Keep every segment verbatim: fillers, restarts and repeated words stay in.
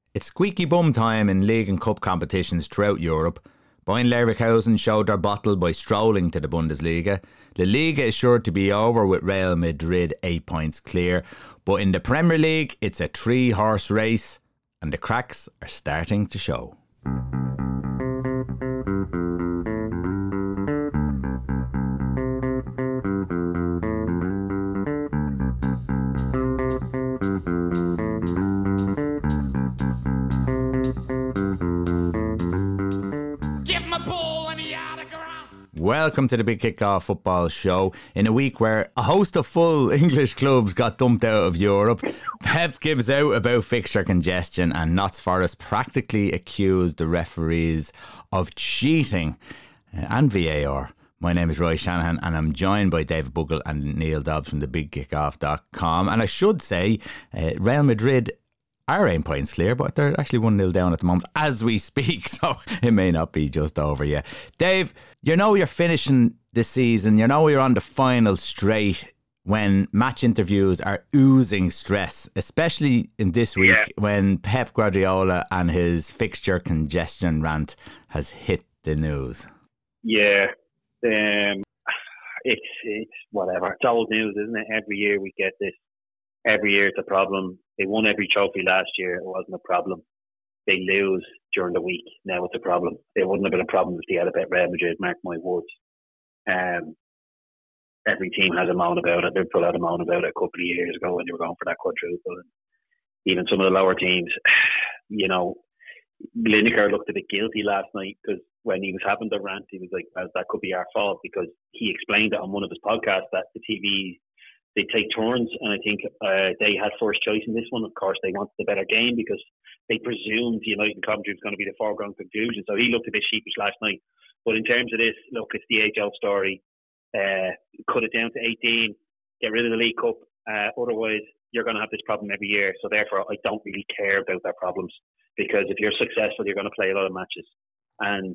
It's squeaky bum time in league and cup competitions throughout Europe. Bayer Leverkusen showed their bottle by strolling to the Bundesliga. La Liga is sure to be over with Real Madrid eight points clear. But in the Premier League, it's a three-horse race and the cracks are starting to show. Welcome to the Big Kickoff Football Show. In a week where a host of full English clubs got dumped out of Europe, Pep gives out about fixture congestion, and Notts Forest practically accused the referees of cheating and V A R. My name is Roy Shanahan and I'm joined by David Buckle and Neil Dobbs from the big kickoff dot com. And I should say, uh, Real Madrid are eight points clear, but they're actually one nil down at the moment as we speak, so it may not be just over yet. Dave, you know you're finishing the season, you know you're on the final straight when match interviews are oozing stress, especially in this week yeah. when Pep Guardiola and his fixture congestion rant has hit the news. Yeah, um, it's, it's whatever. It's old news, isn't it? Every year we get this. Every year it's a problem. They won every trophy last year. It wasn't a problem. They lose during the week. Now it's a problem. It wouldn't have been a problem if they had a bet Real Madrid, mark my words. Um, every team has a moan about it. Liverpool had a moan about it a couple of years ago when they were going for that quadruple. And even some of the lower teams, you know, Lineker looked a bit guilty last night because when he was having the rant, he was like, well, that could be our fault, because he explained it on one of his podcasts that the T V... they take turns, and I think uh, they had first choice in this one. Of course, they wanted the better game because they presumed United and Coventry was going to be the foreground conclusion. So he looked a bit sheepish last night. But in terms of this, look, it's the age-old story. Uh, cut it down to eighteen, get rid of the League Cup. Uh, otherwise, you're going to have this problem every year. So therefore, I don't really care about their problems, because if you're successful, you're going to play a lot of matches. And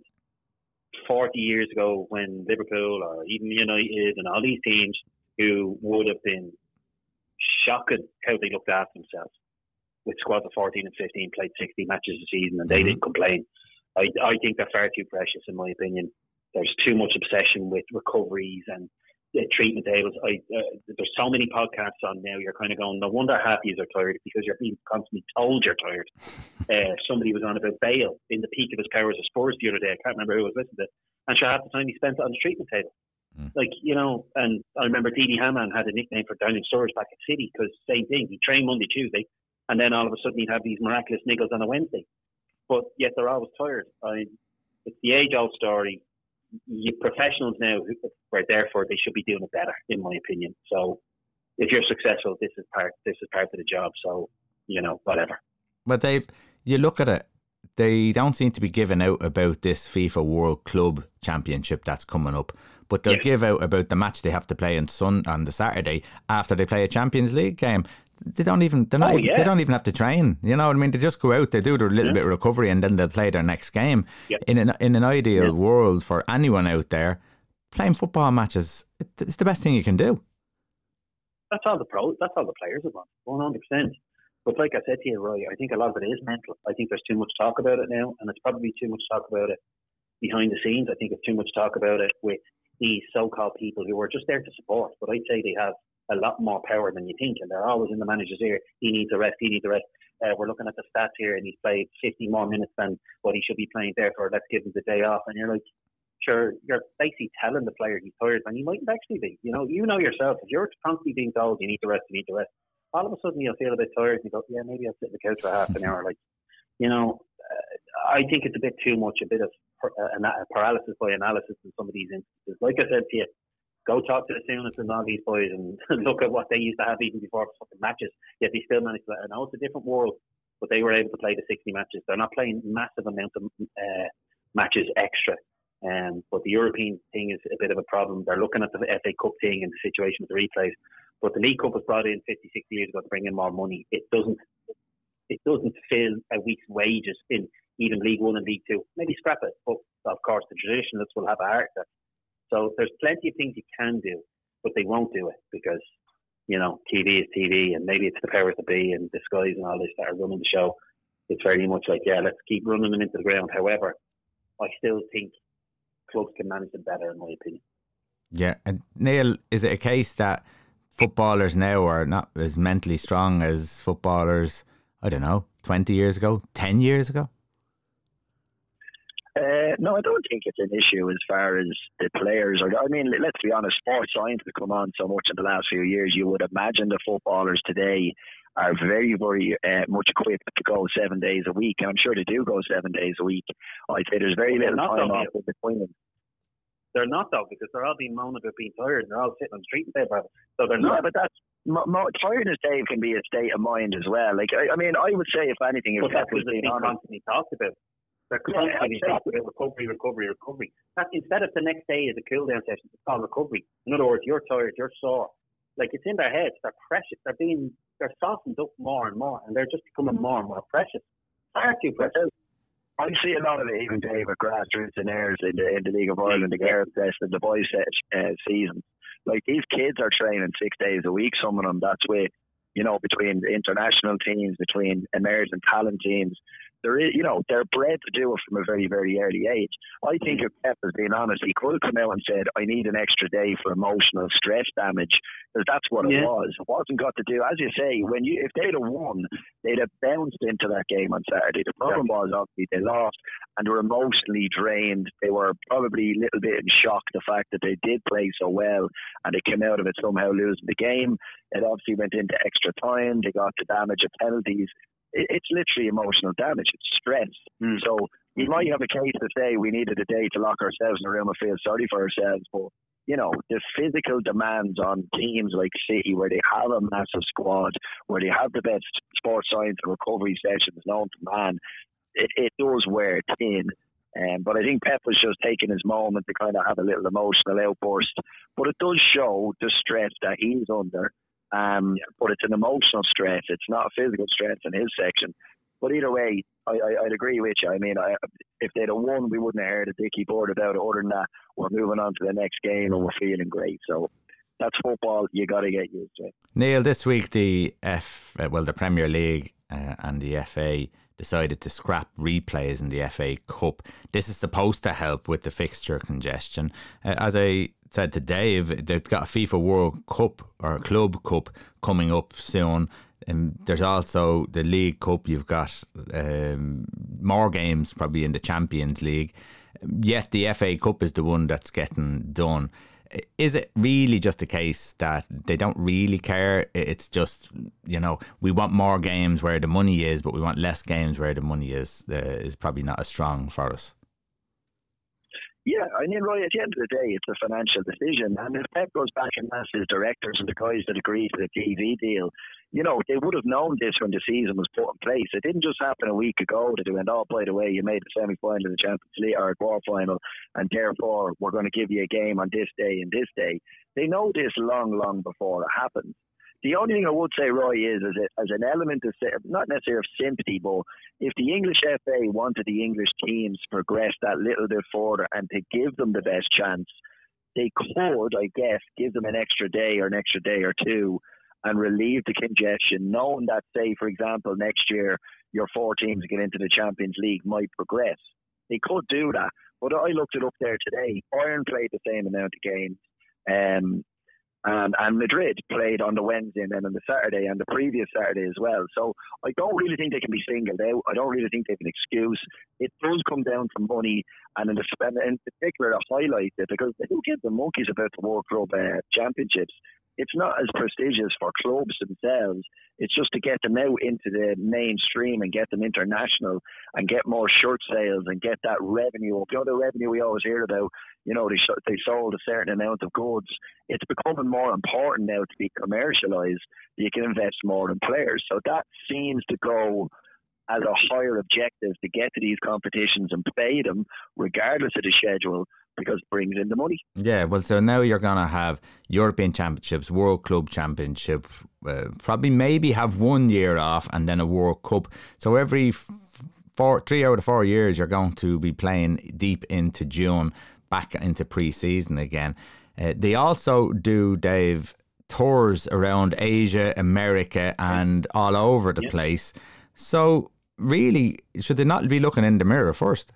forty years ago, when Liverpool or even United and all these teams who would have been shocking how they looked after themselves, with squads of fourteen and fifteen, played sixty matches a season and they mm-hmm. didn't complain. I, I think they're far too precious, in my opinion. There's too much obsession with recoveries and uh, treatment tables. I, uh, there's so many podcasts on now, you're kind of going, no wonder half of you are tired, because you're being constantly told you're tired. Uh, somebody was on about Bale in the peak of his powers of Spurs the other day. I can't remember who was listening to it. And sure, half the time he spent it on the treatment table. Like, you know, and I remember Didi Hamann had a nickname for Downing Storage back at City, because same thing, he trained Monday, Tuesday, and then all of a sudden he'd have these miraculous niggles on a Wednesday. But yet they're always tired. I, it's the age-old story. You professionals now, where therefore they should be doing it better, in my opinion. So if you're successful, this is part this is part of the job. So, you know, whatever. But they, you look at it, they don't seem to be giving out about this FIFA World Club Championship that's coming up. But they'll yeah. give out about the match they have to play on Sun on the Saturday after they play a Champions League game. They don't even they're not, oh, yeah. they don't even have to train. You know what I mean? They just go out, they do their little yeah. bit of recovery, and then they'll play their next game. Yeah. In an in an ideal yeah. world for anyone out there, playing football matches, it's the best thing you can do. That's all the pros. That's all the players want. One hundred percent. But like I said to you, Roy, I think a lot of it is mental. I think there's too much talk about it now, and it's probably too much talk about it behind the scenes. I think it's too much talk about it with these so-called people who are just there to support, but I'd say they have a lot more power than you think, and they're always in the manager's ear. He needs a rest, he needs a rest. Uh, we're looking at the stats here, and he's played fifty more minutes than what he should be playing, therefore let's give him the day off. And you're like, sure, you're basically telling the player he's tired, and he mightn't actually be. You know, you know yourself, if you're constantly being told you need to rest, you need to rest, all of a sudden you'll feel a bit tired, and you go, yeah, maybe I'll sit on the couch for half an hour. Like, you know, uh, I think it's a bit too much, a bit of uh, paralysis by analysis in some of these instances. Like I said to you, go talk to the Souness and all these boys and look at what they used to have even before fucking matches, yet they still managed to. I know it's a different world, but they were able to play the sixty matches. They're not playing massive amounts of uh, matches extra. Um, but the European thing is a bit of a problem. They're looking at the F A Cup thing and the situation with the replays. But the League Cup was brought in fifty, sixty years ago to bring in more money. It doesn't it doesn't fill a week's wages in even League One and League Two. Maybe scrap it. But of course, the traditionalists will have a heart attack. So there's plenty of things you can do, but they won't do it because, you know, T V is T V, and maybe it's the powers that be and the Skies and all this that are running the show. it's very much like, yeah, let's keep running them into the ground. However, I still think clubs can manage them better, in my opinion. Yeah, and Neil, is it a case that footballers now are not as mentally strong as footballers, I don't know, twenty years ago, ten years ago? Uh, no, I don't think it's an issue as far as the players are. I mean, let's be honest, sports science has come on so much in the last few years. You would imagine the footballers today are very, very uh, much equipped to go seven days a week. And I'm sure they do go seven days a week. I'd say there's very little time off in between them. They're not, though, because they're all being moaned about being tired and they're all sitting on the street and stuff. So they're not. Yeah, but that's mo- mo- tiredness, Dave, can be a state of mind as well. Like, I, I mean, I would say, if anything, if Pep was being honest, constantly talked about. They're constantly yeah, talking about recovery, recovery, recovery. That, instead of the next day is a cool down session, it's called recovery. In other words, you're tired, you're sore. Like, it's in their heads. They're precious. They're being, they're softened up more and more, and they're just becoming more and more precious. Far too precious. I see a lot of it, even Dave, at grassroots and airs in the, in the League of Ireland, the Gareth Test and the boys' uh, seasons. Like, these kids are training six days a week, some of them. That's with, you know, between international teams, between emerging talent teams. There is, you know, they're bred to do it from a very, very early age. I think if Pep is being honest, he could have come out and said, I need an extra day for emotional stress damage, because that's what yeah. it was. It wasn't got to do, as you say, when you if they'd have won, they'd have bounced into that game on Saturday. The problem yeah. was, obviously, they lost and they were emotionally drained. They were probably a little bit in shock, the fact that they did play so well and they came out of it somehow losing the game. It obviously went into extra time. They got the damage of penalties. It's literally emotional damage. It's stress. Mm. So we might have a case to say we needed a day to lock ourselves in a room and feel sorry for ourselves. But, you know, the physical demands on teams like City, where they have a massive squad, where they have the best sports science and recovery sessions known to man, it, it does wear thin. Um, but I think Pep was just taking his moment to kind of have a little emotional outburst. But it does show the stress that he's under. Um, yeah. But it's an emotional stress. It's not a physical stress in his section. But either way, I, I, I'd agree with you. I mean, I, if they'd have won, we wouldn't have heard a dicky board about it. Other than that, we're moving on to the next game and we're feeling great. So that's football. You got to get used to it. Neil, this week the F, uh, well, the Premier League uh, and the F A decided to scrap replays in the F A Cup. This is supposed to help with the fixture congestion. Uh, as I said to Dave, they've got a FIFA World Cup or Club Cup coming up soon. And there's also the League Cup. You've got um, more games probably in the Champions League. Yet the F A Cup is the one that's getting done. Is it really just a case that they don't really care? It's just, you know, we want more games where the money is, but we want less games where the money is, uh, is probably not as strong for us. Yeah, I mean, Roy, at the end of the day, it's a financial decision. And if Pep goes back and asks his directors and the guys that agreed to the T V deal, you know, they would have known this when the season was put in place. It didn't just happen a week ago that they went, oh, by the way, you made the semi-final of the Champions League or quarter-final, and therefore we're going to give you a game on this day and this day. They know this long, long before it happens. The only thing I would say, Roy, is as, a, as an element of, not necessarily of sympathy, but if the English F A wanted the English teams to progress that little bit further and to give them the best chance, they could, I guess, give them an extra day or an extra day or two and relieve the congestion, knowing that, say, for example, next year, your four teams to get into the Champions League might progress. They could do that. But I looked it up there today. Bayern played the same amount of games. Um, And, and Madrid played on the Wednesday and then on the Saturday and the previous Saturday as well. So I don't really think they can be singled out. I don't really think they have an excuse. It does come down to money, and in, the, in particular, to highlight it, because they do give the monkeys about the World Club uh, Championships. It's not as prestigious for clubs themselves. It's just to get them out into the mainstream and get them international and get more shirt sales and get that revenue up. You know, the revenue we always hear about, you know, they, they sold a certain amount of goods. It's becoming more important now to be commercialised. You can invest more in players. So that seems to go as a higher objective to get to these competitions and play them regardless of the schedule, because it brings in the money. Yeah, well, so now you're going to have European Championships, World Club Championship, uh, probably maybe have one year off and then a World Cup. So every four, three out of four years, you're going to be playing deep into June, back into pre-season again. Uh, they also do, Dave, tours around Asia, America and all over the yeah. place. So really, should they not be looking in the mirror first?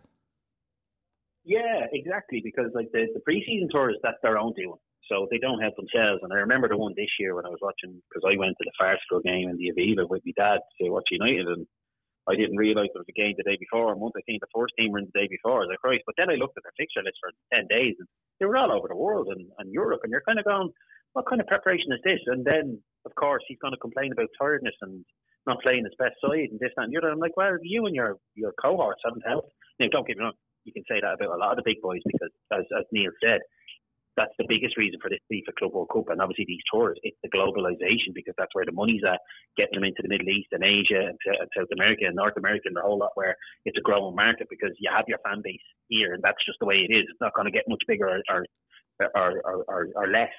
Yeah, exactly. Because like the, the pre-season tours, that's their own doing. So they don't help themselves. And I remember the one this year when I was watching, because I went to the Farcical game in the Aviva with my dad to watch United, and I didn't realise there was a game the day before. And once I seen the first team were in the day before, I was like, Christ. But then I looked at their fixture list for ten days, and they were all over the world and, and Europe. And you're kind of going, what kind of preparation is this? And then, of course, he's going to complain about tiredness and not playing his best side and this, that, and the other. I'm like, well, you and your, your cohorts haven't helped. Now, don't get me wrong. You can say that about a lot of the big boys because, as, as Neil said, that's the biggest reason for this FIFA Club World Cup. And obviously these tours, it's the globalization, because that's where the money's at, getting them into the Middle East and Asia and, and South America and North America and the whole lot, where it's a growing market because you have your fan base here and that's just the way it is. It's not going to get much bigger or or, or, or, or, or less.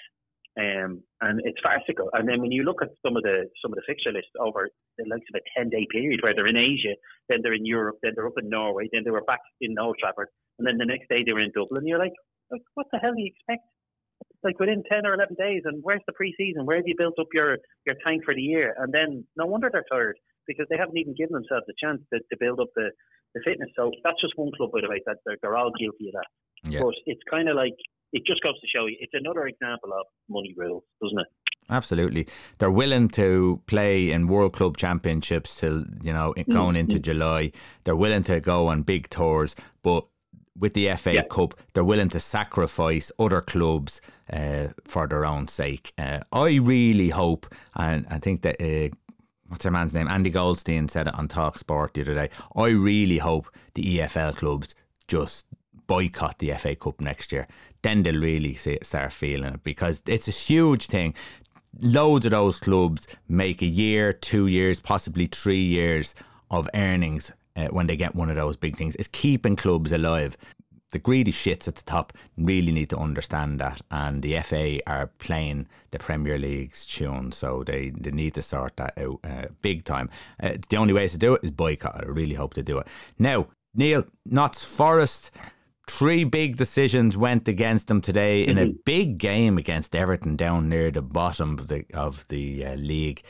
Um, and it's farcical. And then when you look at some of the some of the fixture lists over the likes of a ten day period where they're in Asia, then they're in Europe, then they're up in Norway, then they were back in Old Trafford, and then the next day they were in Dublin, you're like, like what the hell do you expect? Like within ten or eleven days, and where's the pre-season? Where have you built up your, your tank for the year? And then no wonder they're tired, because they haven't even given themselves a chance to, to build up the, the fitness. So that's just one club, by the way, that they're, they're all guilty of that. Yeah. But it's kind of like, it just goes to show you, it's another example of money rules, doesn't it? Absolutely. They're willing to play in World Club Championships till, you know, going into mm-hmm. July. They're willing to go on big tours, but with the F A yeah. Cup, they're willing to sacrifice other clubs uh, for their own sake. Uh, I really hope, and I think that, uh, what's their man's name? Andy Goldstein said it on Talk Sport the other day. I really hope the E F L clubs just boycott the F A Cup next year. Then they'll really see, start feeling it, because it's a huge thing. Loads of those clubs make a year, two years, possibly three years of earnings uh, when they get one of those big things. It's keeping clubs alive. The greedy shits at the top really need to understand that, and the F A are playing the Premier League's tune, so they, they need to sort that out uh, big time. Uh, the only way to do it is boycott. I really hope to do it. Now, Neil, Notts Forest, three big decisions went against them today in mm-hmm. a big game against Everton down near the bottom of the of the uh, league.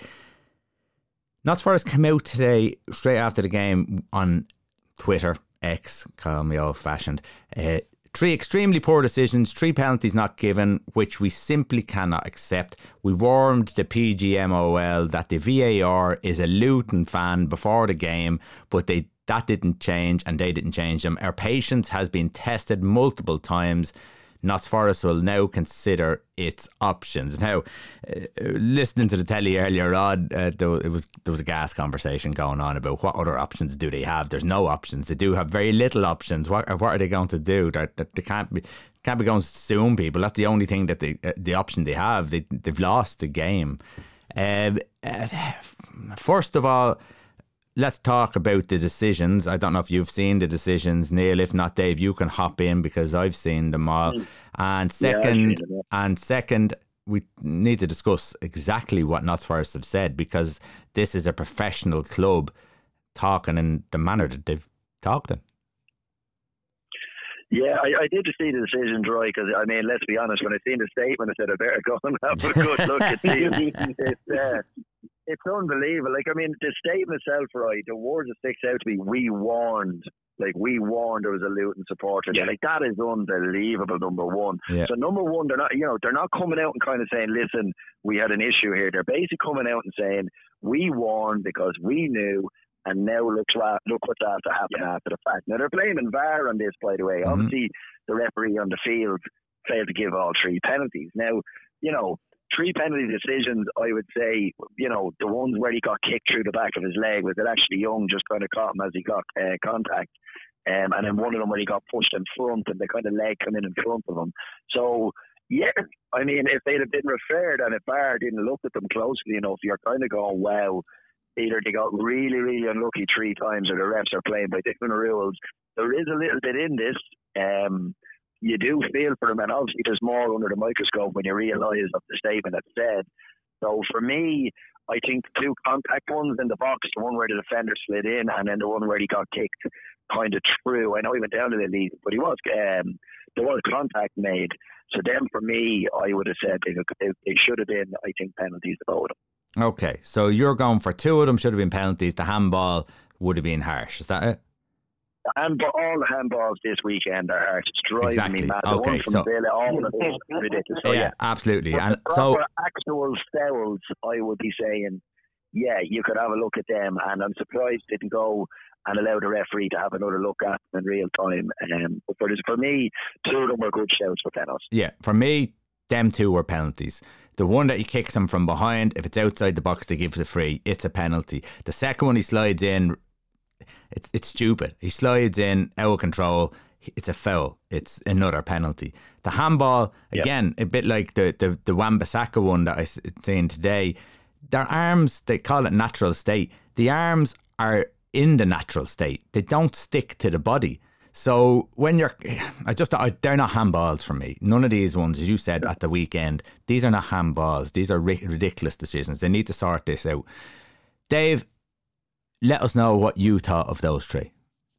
Notts Forest came out today straight after the game on Twitter, X, call me old-fashioned. Uh, three extremely poor decisions, three penalties not given, which we simply cannot accept. We warned the P G M O L that the V A R is a Luton fan before the game, but they that didn't change and they didn't change them. Our patience has been tested multiple times. Notts Forest will now consider its options. Now, uh, listening to the telly earlier on, uh, there, it was, there was a gas conversation going on about what other options do they have. There's no options. They do have very little options. What, what are they going to do? They're, they can't be can't be going to sue people. That's the only thing that they, uh, the option they have. They, they've lost the game. Uh, uh, first of all, let's talk about the decisions. I don't know if you've seen the decisions, Neil. If not, Dave, you can hop in because I've seen them all. Mm. And second, yeah, and second, we need to discuss exactly what Notts Forest have said, because this is a professional club talking in the manner that they've talked in. Yeah, I, I did see the decision, Roy, because, I mean, let's be honest, when I seen the statement, I said, I better go and have a good look at these. It's, uh, it's unbelievable. Like, I mean, the statement itself, Roy, the words that sticks out to me, we warned. Like, we warned there was a Luton supporter. Yeah. Like, that is unbelievable, number one. Yeah. So, number one, they're not, you know, they're not coming out and kind of saying, listen, we had an issue here. They're basically coming out and saying, we warned because we knew. And now look, look what's after happened yeah. after the fact. Now, they're blaming V A R on this, by the way. Mm-hmm. Obviously, the referee on the field failed to give all three penalties. Now, you know, three penalty decisions, I would say, you know, the ones where he got kicked through the back of his leg was it actually Young just kind of caught him as he got uh, contact. Um, and then one of them where he got pushed in front and the kind of leg come in in front of him. So, yeah, I mean, if they'd have been referred and if V A R didn't look at them closely enough, you're kind of going, wow. Either they got really, really unlucky three times or the refs are playing by different rules. There is a little bit in this. Um, you do feel for them, and obviously there's more under the microscope when you realise of the statement that's said. So for me, I think the two contact ones in the box, the one where the defender slid in and then the one where he got kicked kind of through. I know he went down to the lead, but he was um, there was contact made. So then for me, I would have said they, they, they should have been, I think, penalties about them. Okay, so you're going for two of them should have been penalties. The handball would have been harsh. Is that it? And all the handballs this weekend are harsh. It's driving Exactly. me mad. The Okay, one from so- Villa, all of it is ridiculous. So, yeah, yeah. absolutely. But And the so, proper actual fouls, I would be saying, yeah, you could have a look at them, and I'm surprised they didn't go and allow the referee to have another look at them in real time. Um, but for, for me, two of them were good shouts for penalties. yeah, for me, them two were penalties. The one that he kicks him from behind, if it's outside the box, they give the free. It's a penalty. The second one, he slides in. It's it's stupid. He slides in out of control. It's a foul. It's another penalty. The handball, again, yep. a bit like the the the Wan-Bissaka one that I seen today. Their arms, they call it natural state. The arms are in the natural state. They don't stick to the body. So when you're, I just, I, they're not handballs for me. None of these ones, as you said at the weekend, these are not handballs. These are ri- ridiculous decisions. They need to sort this out. Dave, let us know what you thought of those three.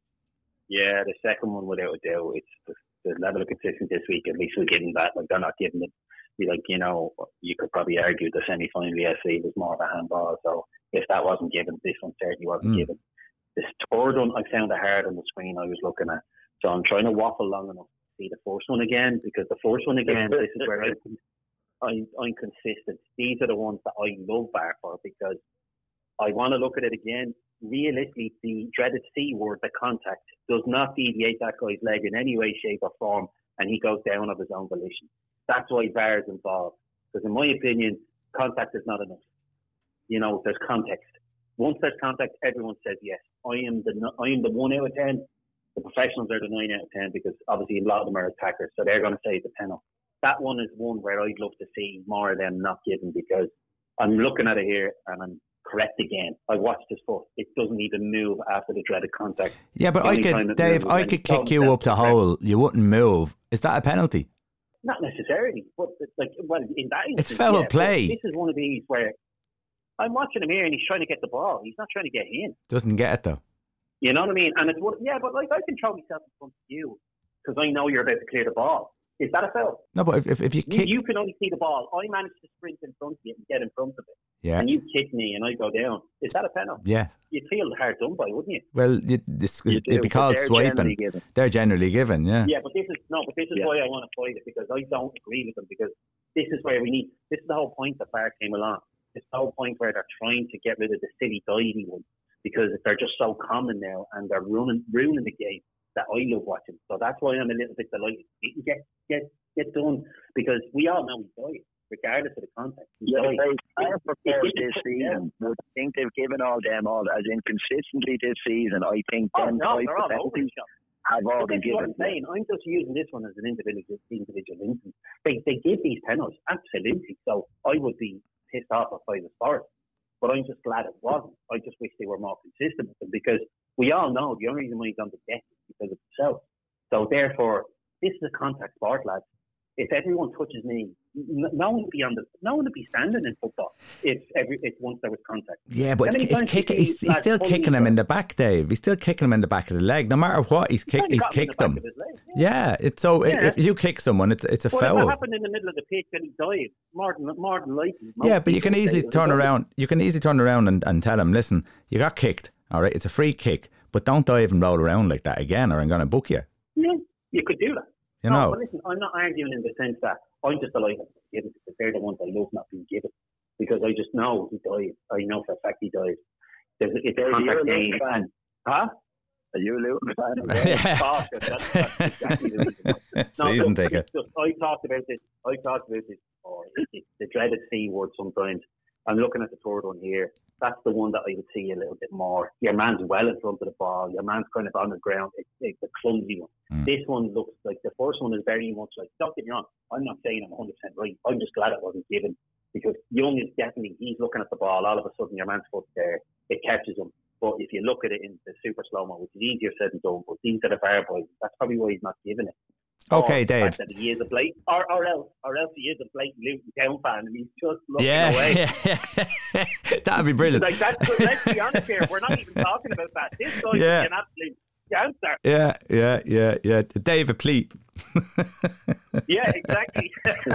Yeah, the second one, without a doubt, it's the, the level of consistency this week. At least we're getting that. Like, they're not giving it. Like, you know, you could probably argue the semi-final V S C was more of a handball. So if that wasn't given, this one certainly wasn't mm. given. This third one, I found it hard on the screen I was looking at. So I'm trying to waffle long enough to see the first one again, because the first one again, this is where I, I'm, I'm consistent. These are the ones that I love V A R for, because I want to look at it again. Realistically, the dreaded C word, the contact, does not deviate that guy's leg in any way, shape or form, and he goes down of his own volition. That's why V A R is involved. Because in my opinion, contact is not enough. You know, there's context. Once there's contact, everyone says yes. I am the I am the one out of ten. The professionals are the nine out of ten, because obviously a lot of them are attackers, so they're going to say it's a penalty. That one is one where I'd love to see more of them not given, because I'm looking at it here and I'm correct again. I watched his foot. It doesn't even move after the dreaded contact. Yeah, but I could, Dave, I could kick you up the hole. You wouldn't move. Is that a penalty? Not necessarily, but like, well, in that instance, it's foul yeah, play. This is one of these where I'm watching him here and he's trying to get the ball. He's not trying to get in. Doesn't get it though. You know what I mean? And it's what, yeah, but like, I can throw myself in front of you because I know you're about to clear the ball. Is that a foul? No, but if if, if you kick, you, you can only see the ball. I managed to sprint in front of you and get in front of it. Yeah. And you kick me and I go down. Is that a penalty? Yeah. You'd feel hard done by, wouldn't you? Well, you, this, you it'd be called swiping. Generally they're generally given, yeah. Yeah, but this is no, but this is yeah. why I want to fight it, because I don't agree with them, because this is where we need. This is the whole point that V A R came along. It's the whole point where they're trying to get rid of the silly divey ones, because they're just so common now and they're ruining ruining the game that I love watching. So that's why I'm a little bit delighted. Get get get done, because we all know he's died, regardless of the context. He's yeah, died. I propose this season. Would think they've given all them all as in consistently this season. I think oh, them no, they're all over the shop. Have all but been given. I'm saying. I'm just using this one as an individual individual instance. They they give these penalties, absolutely. So I would be pissed off if I was for it. But I'm just glad it wasn't. I just wish they were more consistent with them, because we all know the only reason why he's on the deck is because of himself. So therefore, this is a contact sport, lads. If everyone touches me, no one would be on the, no one would be standing in football if every if once there was contact. Yeah, but it's, it's kick, he's, he's still kicking him in the back, Dave. He's still kicking him in the back of the leg. No matter what, he's kick, he's kicked him. Leg, yeah. yeah, it's so yeah. If you kick someone, it's it's a well, foul. If it happened in the middle of the pitch and he died, more than more than likely. Yeah, but you can easily turn around. You can easily turn around and, and tell him, listen, you got kicked. All right, it's a free kick, but don't dive and roll around like that again, or I'm going to book you. Yeah, you could do that. You no, know, but listen, I'm not arguing in the sense that I'm just delighted to give it, because they're the ones I love not being given, because I just know he died. I know for a fact he died. There's, it's a contact game. Fan. Huh? Are you a Luton fan? Yeah. Oh, that's, that's exactly the reason. No, season look, ticket. Just, I talked about this. I talked about this. Oh, it's the dreaded C word sometimes. I'm looking at the third one here. That's the one that I would see a little bit more. Your man's well in front of the ball. Your man's kind of on the ground. It's, it's a clumsy one. Mm. This one looks like, the first one is very much like, don't get me wrong, I'm not saying I'm one hundred percent right. I'm just glad it wasn't given, because Young is definitely, he's looking at the ball. All of a sudden, your man's foot there, it catches him. But if you look at it in the super slow-mo, which is easier said than done, but these are the V A R boys. That's probably why he's not giving it. Okay, or Dave. That he is a blatant, or, or else, or else he is a blatant Luton Town fan, and he's just looking yeah, away. Yeah, that'd be brilliant. Like that's, let's be honest here. We're not even talking about that. This guy's yeah. an absolute gangster. Yeah, yeah, yeah, yeah. Dave a pleat. Yeah, exactly.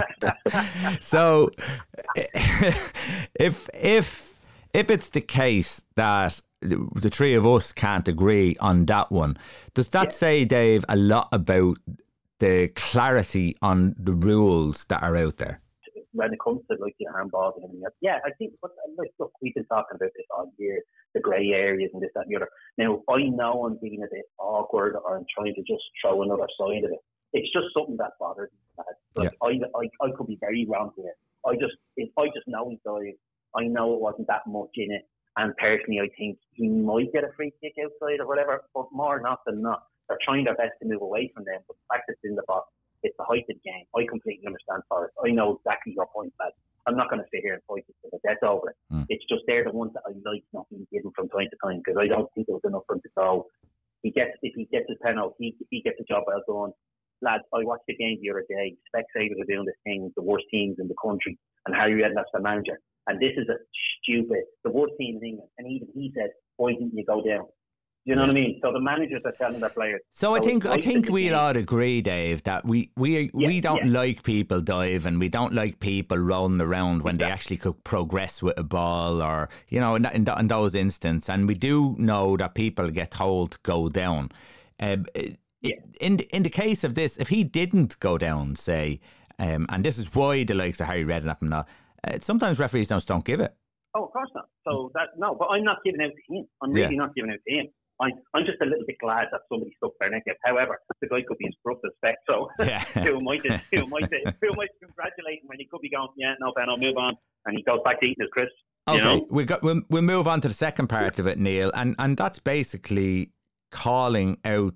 So, if if if it's the case that the three of us can't agree on that one. Does that yeah. say, Dave, a lot about the clarity on the rules that are out there? When it comes to like the handballs and everything else, yeah, I think. But like, look, we've been talking about this all year, the grey areas and this, that, and the other. Now, I know I'm being a bit awkward, or I'm trying to just throw another side of it. It's just something that bothers me. Like, yeah. I, I, I could be very wrong here. I just, if I just know he died, I know it wasn't that much in it, and personally, I think he might get a free kick outside or whatever. But more not than not, they're trying their best to move away from them. But the fact it's in the box. It's the height of the game. I completely understand Forrest. I know exactly your point, lad. I'm not going to sit here and fight it to the death over it. Mm. It's just they're the ones that I like not being given from time to time, because I don't think there was enough for him to go. He gets if he gets his penalty, he he gets the job well done. Lads, I watched the game the other day. Specsavers are doing this thing, the worst teams in the country, and Harry Redknapp's the manager. And this is a stupid, the worst team in England. And even he said, "Why didn't you go down?" You know what I mean? So the managers are telling their players. So, so I think I think we'll all agree, Dave, that we we, yeah, we don't yeah. like people diving. We don't like people rolling around when exactly. they actually could progress with a ball, or you know, in, in, in those instances. And we do know that people get told to go down. Um, yeah. In in the case of this, if he didn't go down, say, um, and this is why the likes of Harry Redknapp and that, uh, sometimes referees don't don't give it. Oh, of course not. So that no, but I'm not giving out to him. I'm really yeah. not giving out to him. I, I'm just a little bit glad that somebody stuck their neck out. However, the guy could be in scruff respect, so yeah. who might who might who might congratulate him when he could be going, yeah, no, Ben, I'll move on, and he goes back to eating his crisps. Okay, you know? we got we'll, we'll move on to the second part of it, Neil, and and that's basically calling out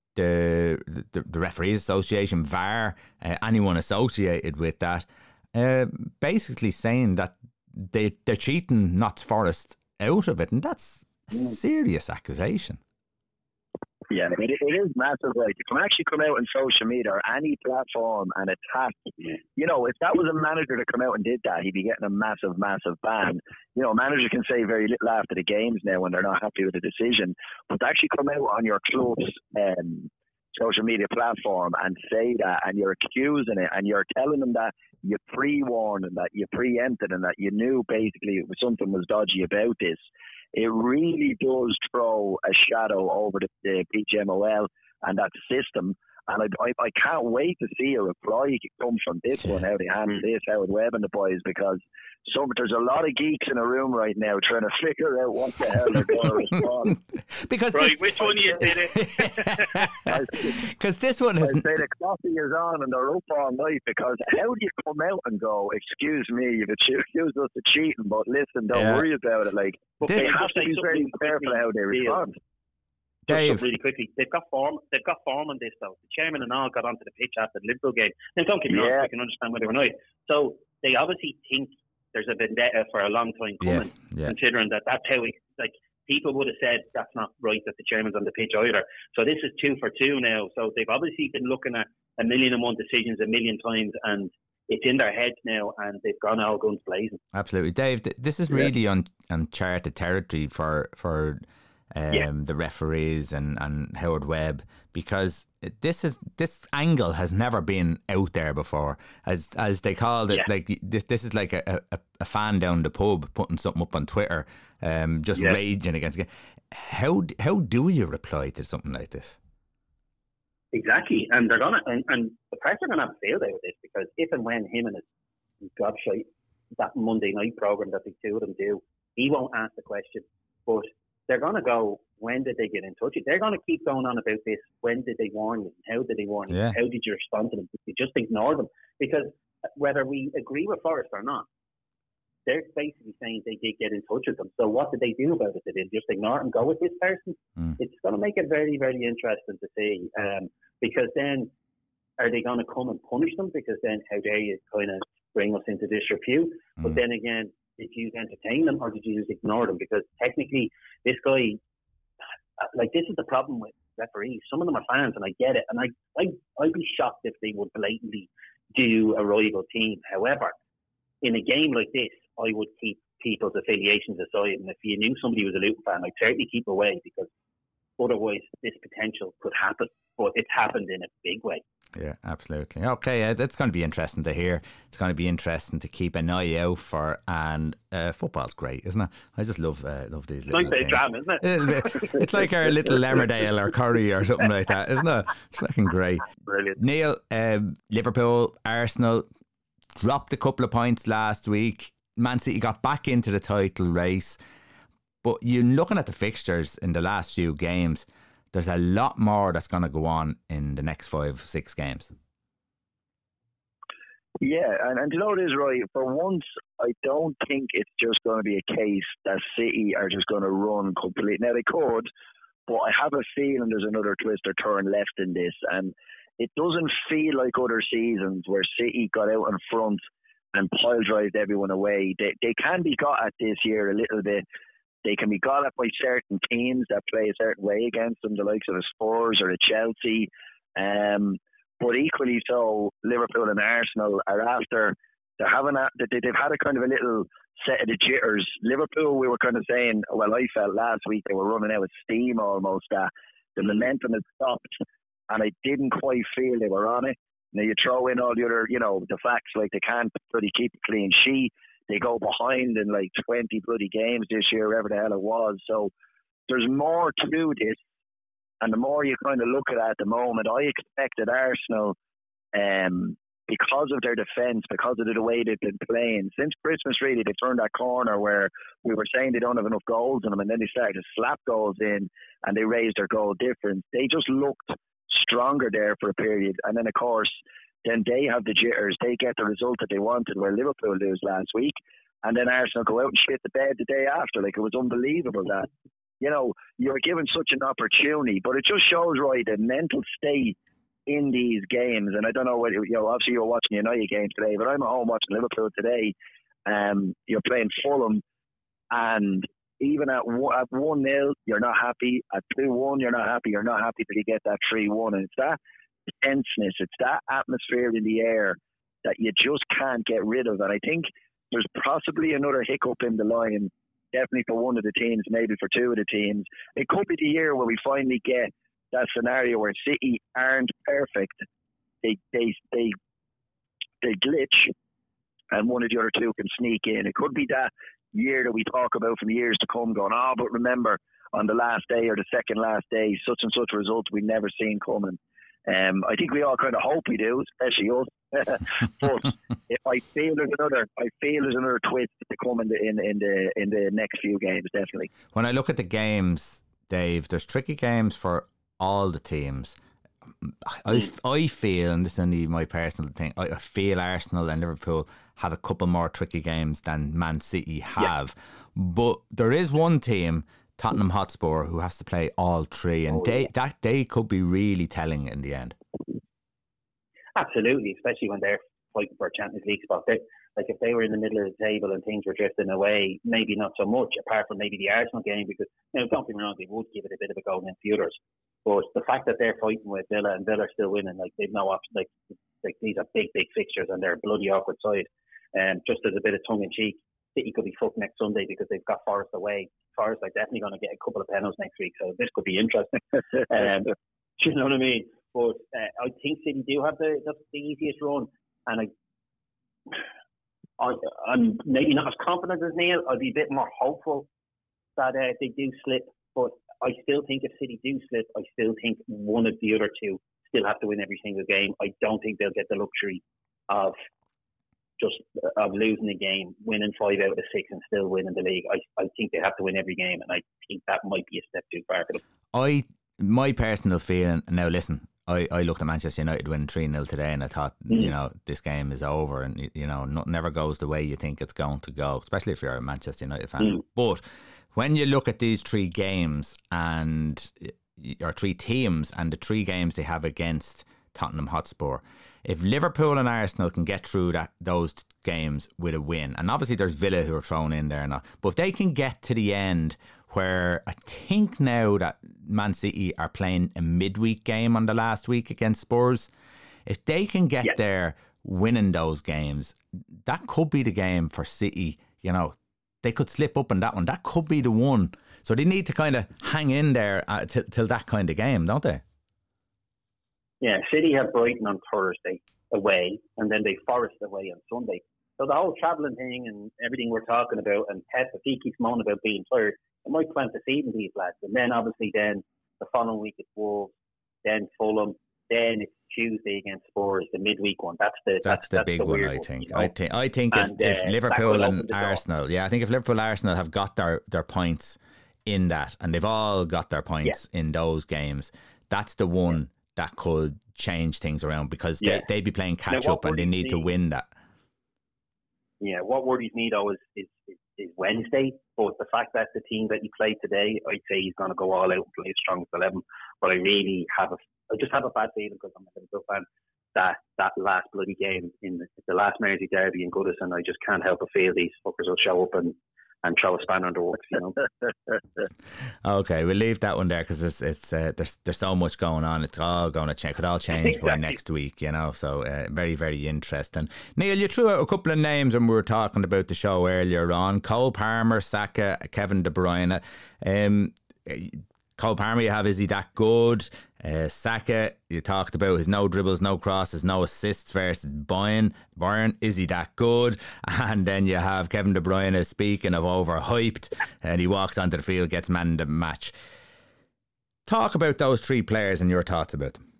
the the, the Referees Association, V A R, uh, anyone associated with that, uh, basically saying that they they're cheating Notts Forest out of it, and that's a serious accusation. Yeah, it, it is massive. Like, you can actually come out on social media or any platform and attack. You know, if that was a manager to come out and did that, he'd be getting a massive, massive ban. You know, a manager can say very little after the games now when they're not happy with the decision. But to actually come out on your club's um, social media platform and say that, and you're accusing it, and you're telling them that you pre-warned and that you preempted and that you knew basically something was dodgy about this, it really does throw a shadow over the, the B G M O L and that system. And I, I, I can't wait to see a reply come from this one, how they handle this, Howard Webb and the boys, because some, there's a lot of geeks in a room right now trying to figure out what the hell they're going to respond. Because right, this, which one you did it? Because this one is. I say the coffee is on and they're up all night, because how do you come out and go, excuse me, you've accused us of cheating, but listen, don't yeah. worry about it. Like, this, they have to be very careful how they respond. Dave. Really quickly, they've got form. They've got form on this though. The chairman and all got onto the pitch after the Liverpool game. Now, don't get me wrong, I can understand why they were annoyed. So they obviously think there's a vendetta for a long time coming, yeah, yeah. considering that that's how we, like, people would have said that's not right that the chairman's on the pitch either. So this is two for two now. So they've obviously been looking at a million and one decisions a million times, and it's in their heads now, and they've gone all guns blazing. Absolutely, Dave. This is really yeah. un- uncharted territory for for. Um, yeah. the referees and, and Howard Webb, because this is this angle has never been out there before, as as they called it. Yeah. Like this, this is like a, a, a fan down the pub putting something up on Twitter, um, just yeah. raging against it. How how do you reply to something like this? Exactly, and they're gonna and, and the press are gonna have a field out with this, because if and when him and his gobshite that Monday night program that the two of them do, he won't ask the question, but they're going to go, when did they get in touch? They're going to keep going on about this. When did they warn you? How did they warn you? Yeah. How did you respond to them? You just ignore them. Because whether we agree with Forrest or not, they're basically saying they did get in touch with them. So what did they do about it? Did they just ignore it and go with this person? Mm. It's going to make it very, very interesting to see. Um, because then, are they going to come and punish them? Because then, how dare you kind of bring us into disrepute? Mm. But then again, did you entertain them or did you just ignore them? Because technically, this guy, like, this is the problem with referees. Some of them are fans, and I get it. And I, I, I'd be shocked if they would blatantly do a rival team. However, in a game like this, I would keep people's affiliations aside. And if you knew somebody was a Luton fan, I'd certainly keep away, because otherwise this potential could happen. But it's happened in a big way. Yeah, absolutely. Okay, uh, that's going to be interesting to hear. It's going to be interesting to keep an eye out for. And uh, football's great, isn't it? I just love uh, love these little It's like things. drama, isn't it? It's like our little Emmerdale or Curry or something like that, isn't it? It's fucking great. Brilliant. Neil, um, Liverpool, Arsenal dropped a couple of points last week. Man City got back into the title race. But you're looking at the fixtures in the last few games, there's a lot more that's going to go on in the next five, six games. Yeah, and, and you know what is right. For once, I don't think it's just going to be a case that City are just going to run complete. Now, they could, but I have a feeling there's another twist or turn left in this. And it doesn't feel like other seasons where City got out in front and pile drived everyone away. They, they can be got at this year a little bit. They can be got at by certain teams that play a certain way against them, the likes of the Spurs or the Chelsea. Um, but equally so, Liverpool and Arsenal are after, they're having a, they've had a kind of a little set of the jitters. Liverpool, we were kind of saying, well, I felt last week they were running out of steam almost. Uh, the momentum had stopped, and I didn't quite feel they were on it. Now you throw in all the other, you know, the facts like they can't really keep a clean sheet. They go behind in like twenty bloody games this year, whatever the hell it was. So there's more to this. And the more you kind of look at it at the moment, I expected Arsenal, um, because of their defence, because of the way they've been playing, since Christmas really, they turned that corner where we were saying they don't have enough goals in them, and then they started to slap goals in and they raised their goal difference. They just looked stronger there for a period. And then, of course, then they have the jitters. They get the result that they wanted, where Liverpool lose last week. And then Arsenal go out and shit the bed the day after. Like, it was unbelievable that, you know, you were given such an opportunity. But it just shows, right, the mental state in these games. And I don't know what, you know, obviously you're watching the United game today, but I'm at home watching Liverpool today. Um, you're playing Fulham, and even at one nil, you're not happy. At two one, you're not happy. You're not happy till you get that three one. And it's that tenseness, it's that atmosphere in the air that you just can't get rid of. And I think there's possibly another hiccup in the line, definitely for one of the teams, maybe for two of the teams. It could be the year where we finally get that scenario where City aren't perfect. They they they they glitch, and one of the other two can sneak in. It could be that year that we talk about from years to come, going, oh, but remember, on the last day or the second last day, such and such results we've never seen coming. Um, I think we all kind of hope we do, especially us. But if I feel there's another, I feel there's another twist to come in the in, in the in the next few games, definitely. When I look at the games, Dave, there's tricky games for all the teams. I, I feel, and this is only my personal thing, I feel Arsenal and Liverpool have a couple more tricky games than Man City have. Yeah. But there is one team, Tottenham Hotspur, who has to play all three, and oh, they yeah. that they could be really telling in the end. Absolutely, especially when they're fighting for a Champions League spot. They, like if they were in the middle of the table and things were drifting away, maybe not so much, apart from maybe the Arsenal game, because, you know, don't get me wrong, they would give it a bit of a go against the others. But the fact that they're fighting with Villa and Villa are still winning, like they've no option, like like these are big, big fixtures and they're a bloody awkward side. And um, just as a bit of tongue in cheek, City could be fucked next Sunday because they've got Forest away. Forest are definitely going to get a couple of penalties next week, so this could be interesting. um, you know what I mean? But uh, I think City do have the, the the easiest run, and I, I I'm maybe not as confident as Neil. I'd be a bit more hopeful that uh, they do slip, but I still think if City do slip, I still think one of the other two still have to win every single game. I don't think they'll get the luxury of just uh, of losing a game, winning five out of the six and still winning the league. I, I think they have to win every game, and I think that might be a step too far for them. I, my personal feeling, now listen, I, I looked at Manchester United winning three nil today, and I thought, mm. you know, this game is over, and, you know, nothing never goes the way you think it's going to go, especially if you're a Manchester United fan. Mm. But when you look at these three games and or three teams and the three games they have against Tottenham Hotspur, if Liverpool and Arsenal can get through that those games with a win, and obviously there's Villa who are thrown in there now, but if they can get to the end, where I think now that Man City are playing a midweek game on the last week against Spurs, if they can get yeah. there winning those games, that could be the game for City. You know, they could slip up in that one. That could be the one. So they need to kind of hang in there uh, till, till that kind of game, don't they? Yeah, City have Brighton on Thursday away, and then they Forest away on Sunday. So the whole travelling thing and everything we're talking about, and Pep, if he keeps moaning about being tired, it might plant the seed in these lads. And then obviously then the following week it's Wolves, then Fulham, then it's Tuesday against Spurs, the midweek one. That's the that's, that's the that's big the one. weird I think. One, you know? I think. I think if, and, if uh, Liverpool and Arsenal, yeah, I think if Liverpool, Arsenal have got their, their points in that, and they've all got their points yeah. in those games, that's the one yeah. that could change things around, because yeah. they they'd be playing catch now, up and they need, need to win that. Yeah, what worries me though is, is is is Wednesday. But the fact that the team that you played today, I'd say he's going to go all out and play his strongest eleven. But I really have a, I just have a bad feeling, because I'm a Liverpool fan, that that last bloody game in the, the last Mersey derby in Goodison, I just can't help but feel these fuckers will show up and, and throw a spanner under the works, you know. Okay, we'll leave that one there, because it's, it's uh, there's there's so much going on. It's all going to change. Could all change exactly. by next week, you know. So uh, very very interesting. Neil, you threw out a couple of names when we were talking about the show earlier on. Cole Palmer, Saka, Kevin De Bruyne. Um, Cole Palmer, you have, is he that good? Uh, Saka, you talked about his no dribbles, no crosses, no assists versus Bayern. Bayern, is he that good? And then you have Kevin De Bruyne, speaking of overhyped, and he walks onto the field, gets man of the match. Talk about those three players and your thoughts about them.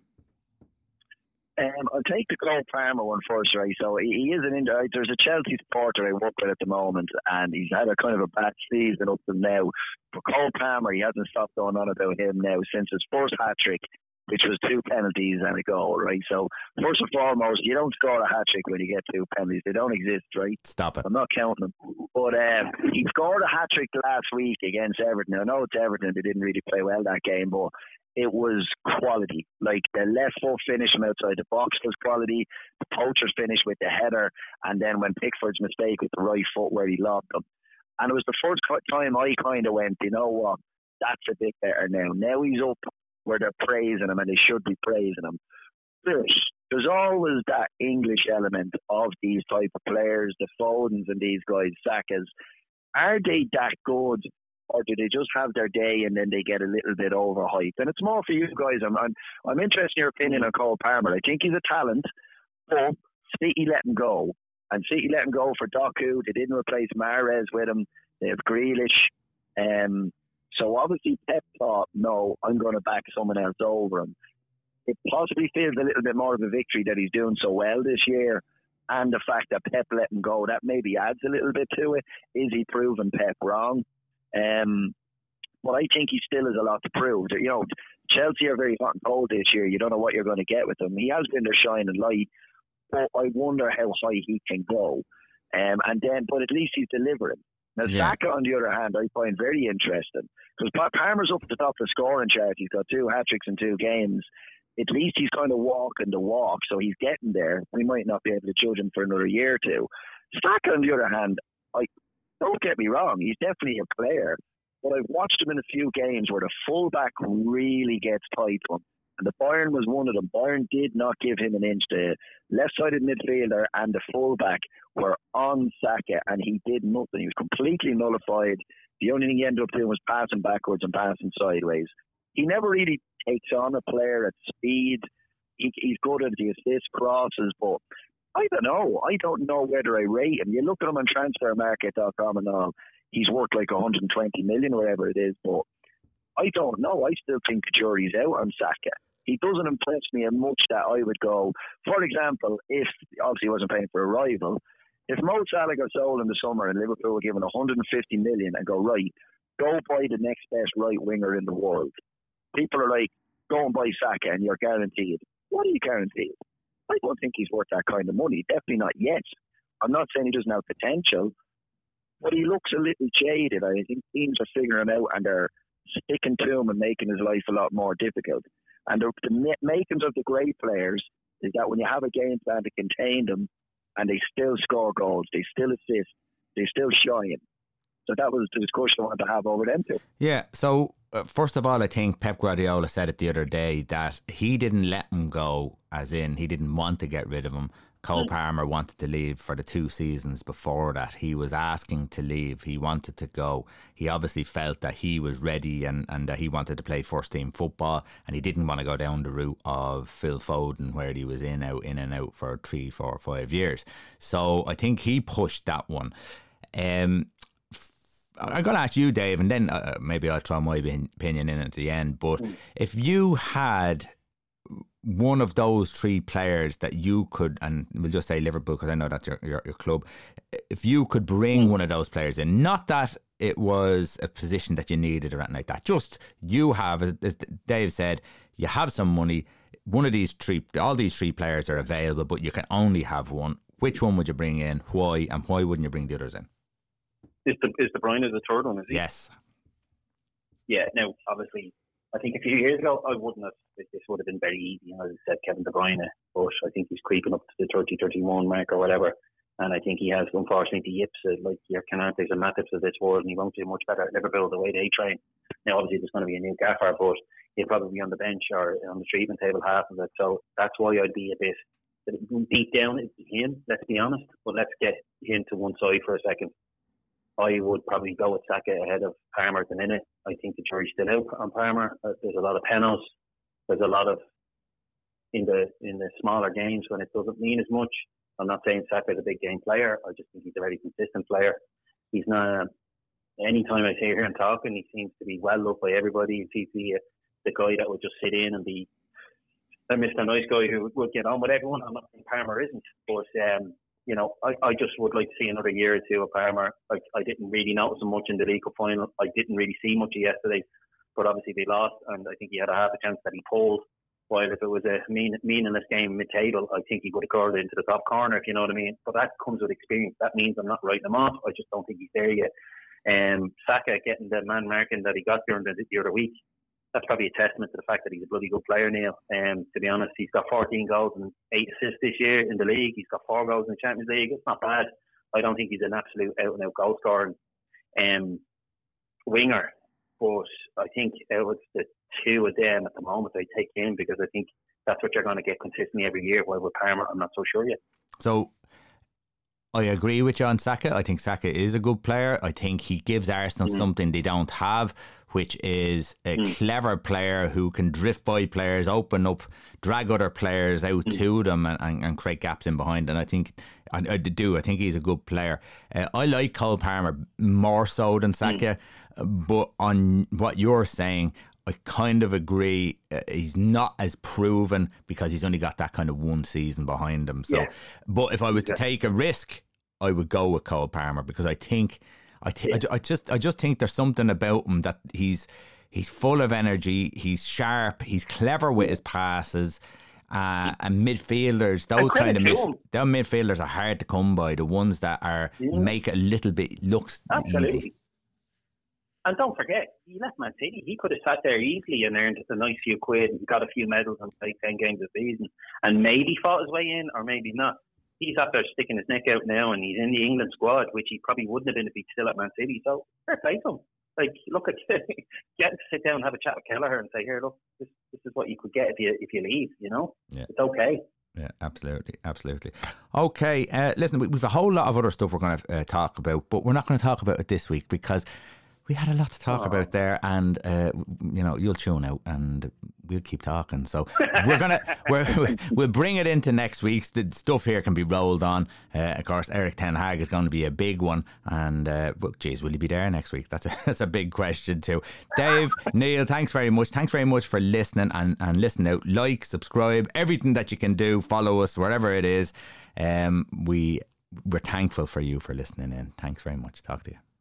Um, I'll take the Cole Palmer one first, right? So he, he is an injury. There's a Chelsea supporter I work with at the moment, and he's had a kind of a bad season up to now. But Cole Palmer, he hasn't stopped going on about him now since his first hat trick, which was two penalties and a goal, right? So first and foremost, you don't score a hat trick when you get two penalties. They don't exist, right? Stop it. I'm not counting them. But um, he scored a hat trick last week against Everton. I know it's Everton. They didn't really play well that game, but it was quality. Like, the left foot finish from outside the box was quality. The poacher's finish with the header, and then when Pickford's mistake with the right foot where he lobbed them. And it was the first time I kind of went, you know what, that's a bit better now. Now he's up where they're praising him, and they should be praising him. There's, there's always that English element of these type of players, the Fodens and these guys, Sakas. Are they that good? Or do they just have their day and then they get a little bit overhyped? And it's more for you guys. I'm, I'm, I'm interested in your opinion on Cole Palmer. I think he's a talent, but City let him go. And City let him go for Doku. They didn't replace Mahrez with him. They have Grealish. Um, so obviously Pep thought, no, I'm going to back someone else over him. It possibly feels a little bit more of a victory that he's doing so well this year. And the fact that Pep let him go, that maybe adds a little bit to it. Is he proving Pep wrong? Um, but I think he still has a lot to prove. You know, Chelsea are very hot and cold this year. You don't know what you're going to get with him. He has been their shining light, but I wonder how high he can go. Um, and then, but at least he's delivering. Now, yeah. Saka, on the other hand, I find very interesting, because Palmer's up at the top of the scoring chart. He's got two hat-tricks in two games. At least he's kind of walking the walk, so he's getting there. We might not be able to judge him for another year or two. Saka, on the other hand, I don't get me wrong, he's definitely a player, but I've watched him in a few games where the fullback really gets tight to him. And the Bayern was one of them. Bayern did not give him an inch. The left-sided midfielder and the fullback were on Saka, and he did nothing. He was completely nullified. The only thing he ended up doing was passing backwards and passing sideways. He never really takes on a player at speed. He, he's good at the assist crosses, but I don't know. I don't know whether I rate him. You look at him on transfer market dot com and all, he's worth like one hundred twenty million, whatever it is, but I don't know. I still think the jury's out on Saka. He doesn't impress me as much that I would go, for example, if, obviously he wasn't paying for a rival, if Mo Salah got sold in the summer and Liverpool were given one hundred fifty million and go, right, go buy the next best right winger in the world. People are like, go and buy Saka and you're guaranteed. What are you guaranteed? I don't think he's worth that kind of money. Definitely not yet. I'm not saying he doesn't have potential, but he looks a little jaded. I think teams are figuring him out and they're sticking to him and making his life a lot more difficult. And the, the makings of the great players is that when you have a game plan to contain them and they still score goals, they still assist, they still shine. So that was the discussion I wanted to have over them too. Yeah, so uh, first of all, I think Pep Guardiola said it the other day that he didn't let him go, as in he didn't want to get rid of him, Cole Palmer wanted to leave for the two seasons before that. He was asking to leave. He wanted to go. He obviously felt that he was ready and, and that he wanted to play first team football, and he didn't want to go down the route of Phil Foden where he was in, out, in and out for three, four, five years. So I think he pushed that one. Um, I'm going to ask you, Dave, and then uh, maybe I'll throw my opinion in at the end. But mm. if you had one of those three players that you could, and we'll just say Liverpool because I know that's your, your, your club, if you could bring one of those players in, not that it was a position that you needed or anything like that, just you have, as, as Dave said, you have some money, one of these three, all these three players are available, but you can only have one. Which one would you bring in? Why? And why wouldn't you bring the others in? Is the is De Bruyne the third one? Is he? Yes. Yeah. Now, obviously, I think a few years ago I wouldn't have. This would have been very easy. You know, as I said, Kevin De Bruyne, but I think he's creeping up to the thirty, thirty-one mark or whatever, and I think he has, unfortunately, the yips uh, like your Canates and Matips of this world, and he won't do much better at Liverpool the way they train. Now, obviously, there's going to be a new gaffer, but he'll probably be on the bench or on the treatment table half of it. So that's why I'd be a bit deep down. It'd be him. Let's be honest, but let's get him to one side for a second. I would probably go with Saka ahead of Palmer at the minute. I think the jury's still out on Palmer. Uh, there's a lot of penos. There's a lot of in the in the smaller games when it doesn't mean as much. I'm not saying Saka's a big game player. I just think he's a very consistent player. He's not. Anytime I hear him talking, he seems to be well loved by everybody. He seems to be a, the guy that would just sit in and be a Mister Nice Guy who would get on with everyone. I'm not saying Palmer isn't, but um, you know, I, I just would like to see another year or two of Palmer. I, I didn't really notice him much in the League Cup final. I didn't really see much of yesterday, but obviously they lost, and I think he had a half a chance that he pulled. While if it was a mean, meaningless game mid-table, I think he would have curled into the top corner, if you know what I mean. But that comes with experience. That means I'm not writing him off. I just don't think he's there yet. Um, Saka getting the man marking that he got during the, the other week, that's probably a testament to the fact that he's a bloody good player, Neil. Um, to be honest, he's got fourteen goals and eight assists this year in the league. He's got four goals in the Champions League. It's not bad. I don't think he's an absolute out-and-out goal scoring um, winger. But I think out of the two of them at the moment, I take him because I think that's what you're going to get consistently every year. While with Palmer, I'm not so sure yet. So I agree with you on Saka. I think Saka is a good player. I think he gives Arsenal mm. something they don't have, which is a mm. clever player who can drift by players, open up, drag other players out mm. to them and, and, and create gaps in behind. And I think I, I do. I think he's a good player. Uh, I like Cole Palmer more so than Saka, mm. but on what you're saying, I kind of agree. Uh, he's not as proven because he's only got that kind of one season behind him. So, yeah. But if I was to take a risk, I would go with Cole Palmer because I think, I, th- yeah. I, I just, I just think there's something about him that he's, he's full of energy. He's sharp. He's clever with his passes. Uh, and midfielders, those kind of mid, those midfielders are hard to come by. The ones that are yeah. make it a little bit looks Absolutely. easy. And don't forget, he left Man City. He could have sat there easily and earned a nice few quid and got a few medals and played ten games a season and maybe fought his way in or maybe not. He's up there sticking his neck out now and he's in the England squad, which he probably wouldn't have been if he's still at Man City. So fair play to him. Like, look at get to sit down and have a chat with Kelleher and say, here, look, this this is what you could get if you if you leave. You know, yeah. It's okay. Yeah, absolutely, absolutely. Okay, uh, listen, we, we've a whole lot of other stuff we're going to uh, talk about, but we're not going to talk about it this week because we had a lot to talk oh. about there, and uh, you know, you'll tune out, and we'll keep talking. So we're gonna we're, we'll bring it into next week's. The stuff here can be rolled on. Uh, of course, Eric Ten Hag is going to be a big one, and uh, well, geez, will he be there next week? That's a that's a big question too. Dave, Neil, thanks very much. Thanks very much for listening and and listening out. Like, subscribe, everything that you can do. Follow us wherever it is. Um, we we're thankful for you for listening in. Thanks very much. Talk to you.